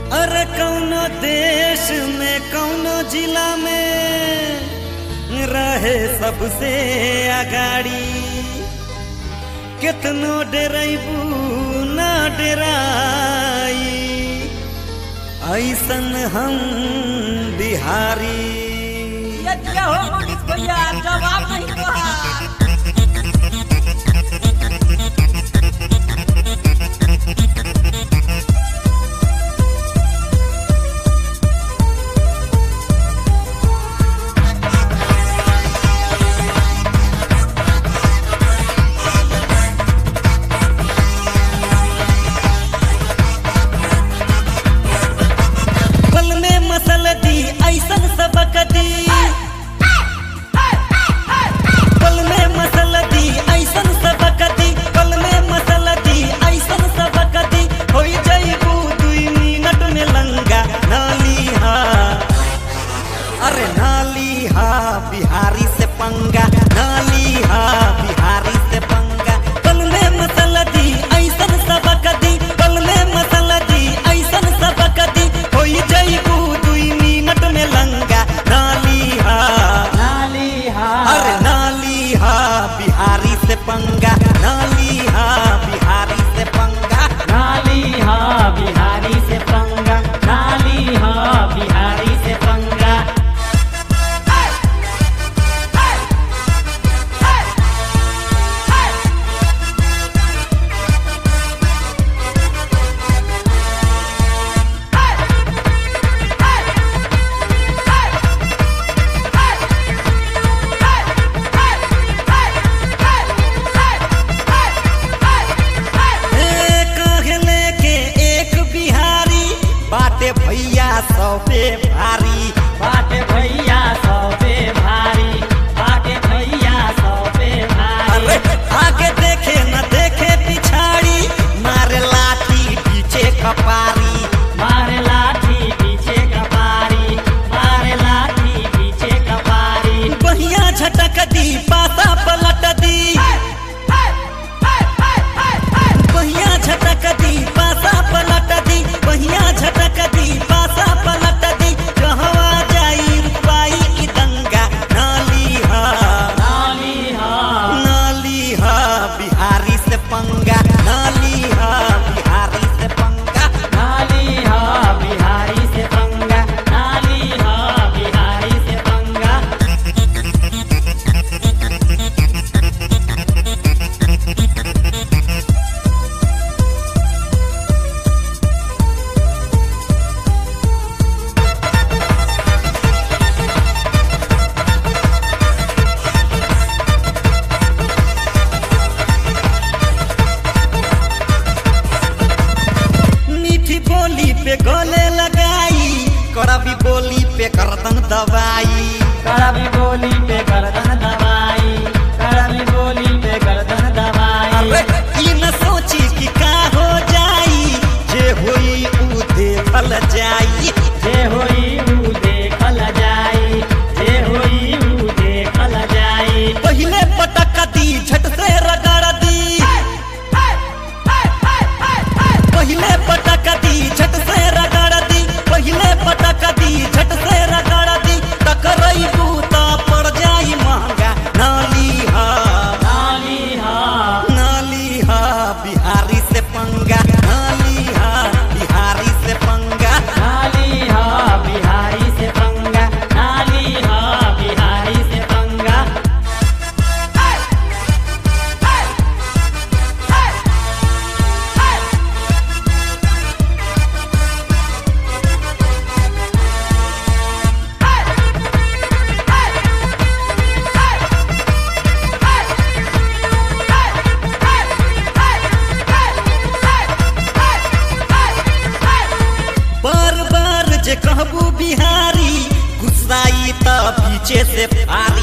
अरे कौनो देश में कौनो जिला में रहे सबसे अगाड़ी, कितनो डरैबू ना डराई, ऐसन हम बिहारी। क्या हो मनीष भैया, जवाब नहीं रहा। ऐसन सबक दी, पल में मसल दी, ऐसन सबक दी, पल में मसल दी, ऐसन सबक दी, होई जाइबू 2 मिनट में लंगा। नाली हा, अरे नाली हा, बिहारी से पंगा, नाली हा, बिहारी से पंगा। पल में मसल दी, ऐसन सबक दी, पल में मसल दी, ऐसन सबक दी, होई जाइबू लंगा। नाली हा, नाली हा, अरे नाली हा, बिहारी से पंगा, नाली हा, बिहारी से पंगा, नाली हा, बिहारी से पंगा, नाली हा, बिहारी से पंगा। बाटे भैया 100 पे भारी, बाटे भैया 100 पे भारी, बाटे भैया 100 पे भारी। अरे आगे देखे न देखे पिछाड़ी, मारे लाठी पीछे कपारी, मारे लाठी पीछे कपारी, मारे लाठी पीछे कपारी। बहिया झटक दी, पासा पलट दी, बहिया झटक दी, पासा पलट दी, बहिया झटक दी, पासा पलट दी, कहवा जाई रुपाई की दंगा। नाली हा, नाली हा, नाली हा, बिहारी से पंगा, नाली हा, बिहारी से पंगा, नाली हा, बिहारी से पंगा, नाली हा, बिहारी से पंगा। बोली पे गले लगाई, कड़वी बोली पे गर्दन दबाई, कड़वी बोली पे गर्दन दबाई, कड़वी बोली पे गर्दन दबाई। अरे ई न सोची कि का हो जाई, जे होई ऊ देखल जाई, जे होई ऊ देखल जाई, जे होई ऊ देखल जाई। पहिले पटक दी, झट से रगड़ दी, पहिले पटक दी, झट से रगड़ दी, पहिले पटक दी, झट से रगड़ दी, टकराइबू त पड़ जाई महंगा। नाली हा, नाली हा, नाली हा, बिहारी से पंगा, नाली हा, बिहारी से पंगा, नाली हा, बिहारी से पंगा, नाली हा, बिहारी से पंगा। बार बार जे कहबू बिहारी, गुस्साई त पीछे से फार